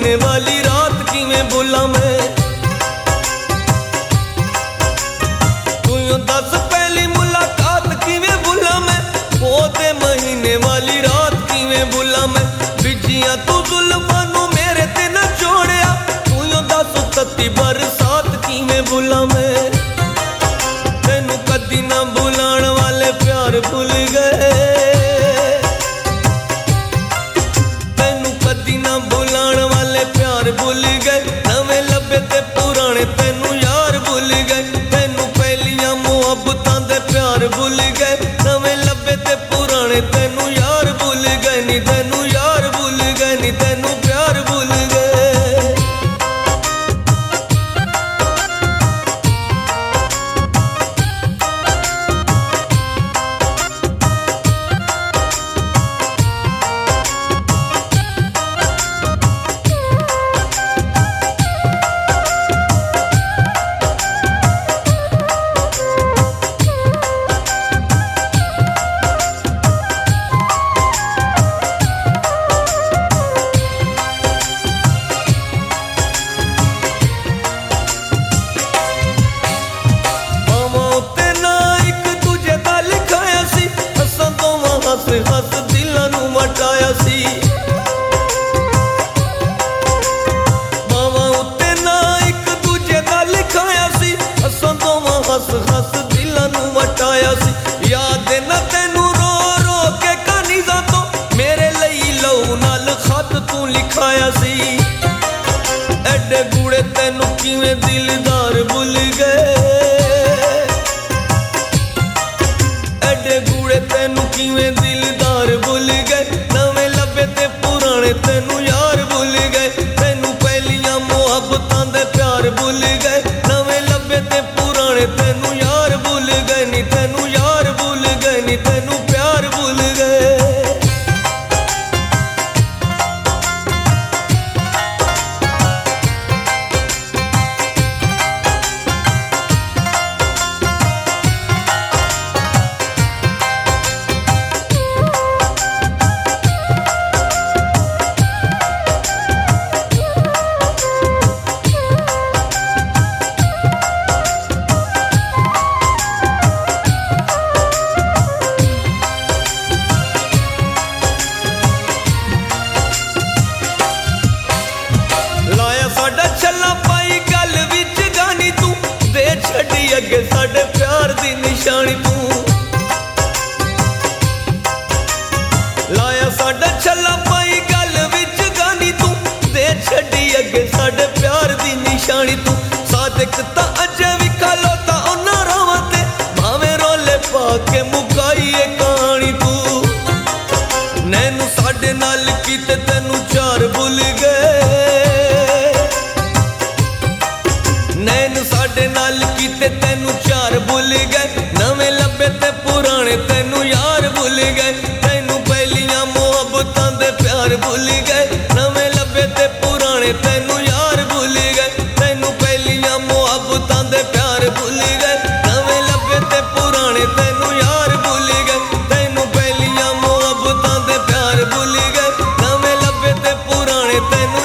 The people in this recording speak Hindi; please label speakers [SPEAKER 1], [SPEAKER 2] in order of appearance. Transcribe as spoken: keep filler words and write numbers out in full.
[SPEAKER 1] महीने वाली रात किवें भुला मैं। तू यूं दस पहली मुलाकात किवें भुला मैं, पोते महीने वाली रात किवें भुला मैं। बिजियां तू जुल्फां नू मेरे ते ना छोड़िया, तू यूं दस तत्ती बरसात किवें भुला मैं। तेनू कदी ना भुलाण वाले प्यार भुल गए, तेनू कदी ना भुलाण वाले प्यार भुल गए। नवे लभे ते पुराने तेनू यार भुल गए, तेनू पहलियां मुहब्बतां दे प्यार भुल गए। नवे लभे ते पुराने तेनू यार भुल गए, नी तेनू यार भुल गए, नी तेनू प्यार भुल गए। हस हस दिलां नू वटाया सी, बावां उत्ते ना एक दूजे दा लिखाया सी। असां दोवां हस हस दिलां नू वटाया सी। याद ना तैनू रो रो के कानीज़ां तो मेरे लई लहू नाल खत तू लिखाया सी। एडे गूड़े तैनू किवें दिलदार भुल गए, एडे गूड़े तैनू किवें दिलदार भुल गए। नवे लभे ते पुराने तैनू यार भुल गए, तैनू पहलियां मुहब्बतां दे प्यार भुल गए। नवे लभे ते पुराने तैनू यार भुल गए, नी तैनू यार भुल गए, नी तैनू प्यार भुल गए। साडा छल्ला पाई गल विच गानी तू, दे छड्डी अगे साडे प्यार दी निशानी तू। लाया साडा छल्ला पाई गल विच गानी तू, दे छड्डी अगे साडे प्यार दी निशानी तू। सादिक तां अजे भी खलोता उन्हां रावां ते, भावें रोले पा के मुकाईए कहानी तू। नैनू साडे नाल कीते तैनू चार भुल गए, नैन साडे नाल कीते तैनू चार भुल गए। नवे लभे ते पुराने तैनू यार भुल गए, तैनू पहलियां मुहब्बतां दे प्यार भुल गए। नवे लभे ते पुराने तैनू यार भुल गए, तैनू पहलियां मुहब्बतां दे प्यार भुल गए। नवे लभे ते पुराने तैनू यार भुल गए, तैनू पहलियां मुहब्बतां दे प्यार भुल गए। नवे लभे ते पुराने तैनू